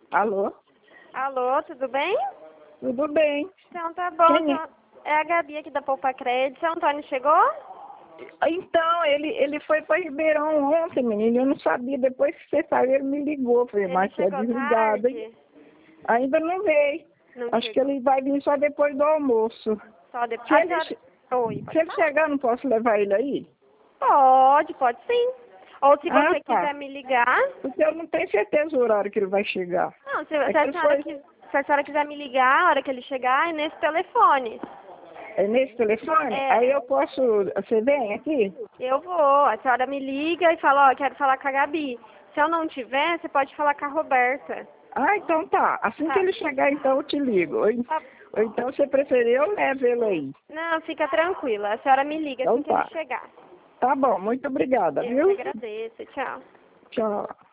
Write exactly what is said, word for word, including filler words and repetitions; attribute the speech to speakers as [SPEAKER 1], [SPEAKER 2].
[SPEAKER 1] Alô?
[SPEAKER 2] Alô, tudo bem?
[SPEAKER 1] Tudo bem.
[SPEAKER 2] Então tá bom.
[SPEAKER 1] Quem é?
[SPEAKER 2] Então, é a Gabi aqui da Poupa Crédito. Seu Antônio chegou?
[SPEAKER 1] Então, ele, ele foi para Ribeirão ontem, menino. Eu não sabia. Depois que você saiu, ele me ligou. Falei,
[SPEAKER 2] Ele
[SPEAKER 1] mas você é
[SPEAKER 2] chegou
[SPEAKER 1] desligado, hein?
[SPEAKER 2] tarde?
[SPEAKER 1] Ainda não veio.
[SPEAKER 2] Não
[SPEAKER 1] Acho
[SPEAKER 2] chegou.
[SPEAKER 1] que ele vai vir só depois do almoço.
[SPEAKER 2] Só depois.
[SPEAKER 1] Se
[SPEAKER 2] A
[SPEAKER 1] ele,
[SPEAKER 2] senhora...
[SPEAKER 1] che-
[SPEAKER 2] Oi,
[SPEAKER 1] se
[SPEAKER 2] pode
[SPEAKER 1] ele
[SPEAKER 2] falar?
[SPEAKER 1] chegar, eu não posso levar ele aí?
[SPEAKER 2] Pode, pode sim. Ou se
[SPEAKER 1] Ah,
[SPEAKER 2] você
[SPEAKER 1] tá.
[SPEAKER 2] quiser me ligar.
[SPEAKER 1] Porque eu não tenho certeza do horário que ele vai chegar.
[SPEAKER 2] Não, se,
[SPEAKER 1] É
[SPEAKER 2] se
[SPEAKER 1] que
[SPEAKER 2] a
[SPEAKER 1] ele
[SPEAKER 2] senhora
[SPEAKER 1] foi...
[SPEAKER 2] qui- se a senhora quiser me ligar, a hora que ele chegar, é nesse telefone.
[SPEAKER 1] É nesse telefone?
[SPEAKER 2] É.
[SPEAKER 1] Aí eu posso... Você vem aqui?
[SPEAKER 2] Eu vou. A senhora me liga e fala, ó, quero falar com a Gabi. Se eu não tiver, você pode falar com a Roberta.
[SPEAKER 1] Ah, então tá. Assim
[SPEAKER 2] Tá.
[SPEAKER 1] que ele chegar, então eu te ligo. Ou, en-
[SPEAKER 2] Tá.
[SPEAKER 1] ou então, se preferir, eu levo ele aí.
[SPEAKER 2] Não, fica tranquila. A senhora me liga
[SPEAKER 1] Então
[SPEAKER 2] assim que ele
[SPEAKER 1] tá.
[SPEAKER 2] chegar.
[SPEAKER 1] Tá bom, muito obrigada,
[SPEAKER 2] Eu que
[SPEAKER 1] viu?
[SPEAKER 2] agradeço. Tchau.
[SPEAKER 1] Tchau.